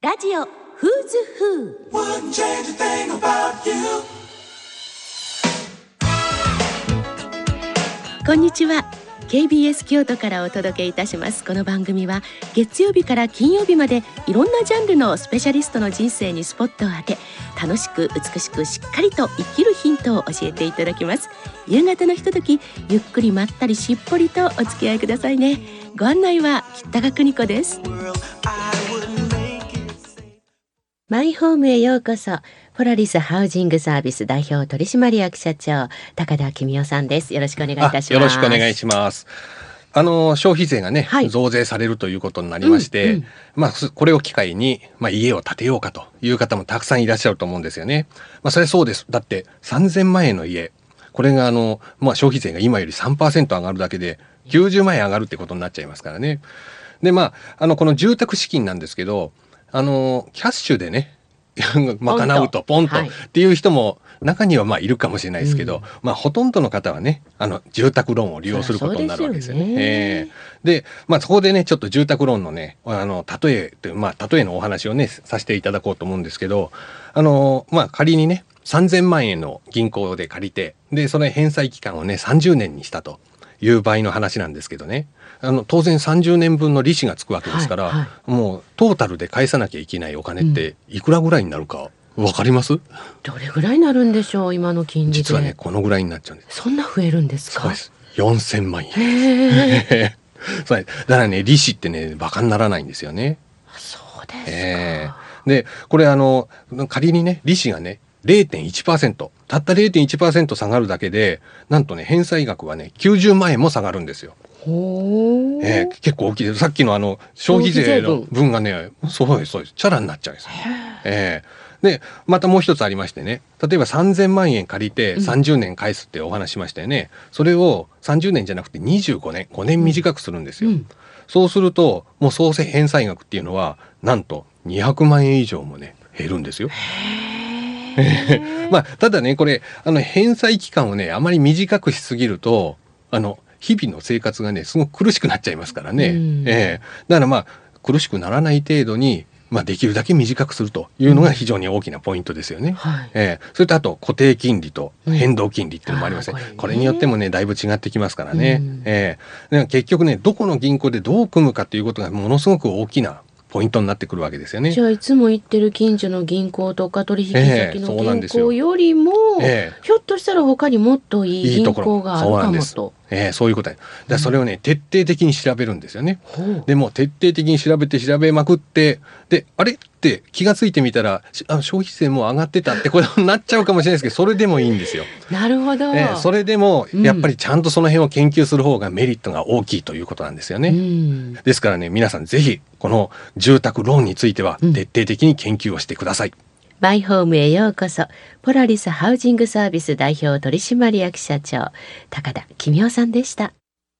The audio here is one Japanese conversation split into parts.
ラジオフーズフー。こんにちは。 KBS 京都からお届けいたします。この番組は月曜日から金曜日までいろんなジャンルのスペシャリストの人生にスポットを当て、楽しく美しくしっかりと生きるヒントを教えていただきます。夕方のひととき、ゆっくりまったりしっぽりとお付き合いくださいね。ご案内は北川邦子です。マイホームへようこそ。ポラリスハウジングサービス代表取締役社長高田公夫さんです。よろしくお願いいたします。 よろしくお願いします。消費税がね、はい、増税されるということになりまして、これを機会に、家を建てようかという方もたくさんいらっしゃると思うんですよね。それはそうです。だって3000万円の家、これが消費税が今より 3% 上がるだけで90万円上がるってことになっちゃいますからね。でこの住宅資金なんですけど、キャッシュでね賄うとポンとっていう人も中にはいるかもしれないですけど、ほとんどの方はね住宅ローンを利用することになるわけですよね。でそこでねちょっと住宅ローンのね例えのお話をねさせていただこうと思うんですけど、仮にね3000万円の銀行で借りて、でそれ返済期間をね30年にしたという場合の話なんですけどね、当然30年分の利子がつくわけですから、もうトータルで返さなきゃいけないお金っていくらぐらいになるか分かります？ どれぐらいになるんでしょう、今の金利で。 実はねこのぐらいになっちゃうんです。 そんな増えるんですか？ そうです。4000万円そうだからね利子ってねバカにならないんですよね。 そうですか。 でこれ仮にね利子がね0.1%、たった 0.1% 下がるだけでなんとね返済額はね90万円も下がるんですよ。結構大きいです。さっきの消費税の分がねそうですチャラになっちゃうんです。でまたもう一つありましてね、例えば3000万円借りて30年返すってお話しましたよね。それを30年じゃなくて25年5年短くするんですよ。そうするともう総返済額っていうのはなんと200万円以上もね減るんですよ。ただねこれ返済期間をねあまり短くしすぎると日々の生活がねすごく苦しくなっちゃいますからね。だから苦しくならない程度にできるだけ短くするというのが非常に大きなポイントですよね。それとあと固定金利と変動金利っていうのもありますね。これによってもねだいぶ違ってきますからね。結局ねどこの銀行でどう組むかっていうことがものすごく大きなポイントになってくるわけですよね。 じゃあいつも行ってる近所の銀行とか取引先の銀行よりも、ひょっとしたら他にもっといい銀行があるかもと。 そういうことで、それをね徹底的に調べるんですよね。でも徹底的に調べまくって、であれって気がついてみたら消費税も上がってたってことになっちゃうかもしれないですけど、それでもいいんですよ。 なるほど。 それでもやっぱりちゃんとその辺を研究する方がメリットが大きいということなんですよね。ですからね皆さんぜひこの住宅ローンについては徹底的に研究をしてください。 マイホームへようこそ。ポラリスハウジングサービス代表取締役社長高田公夫さんでした。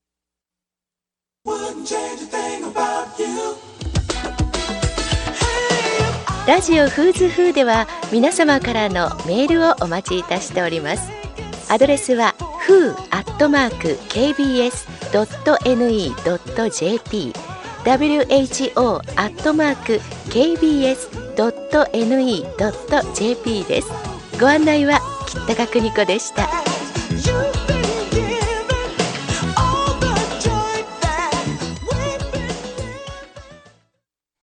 ラジオフーズフーでは皆様からのメールをお待ちいたしております。アドレスは who@kbs.ne.jp who@kbs.ne.jp です。ご案内は北川邦子でした。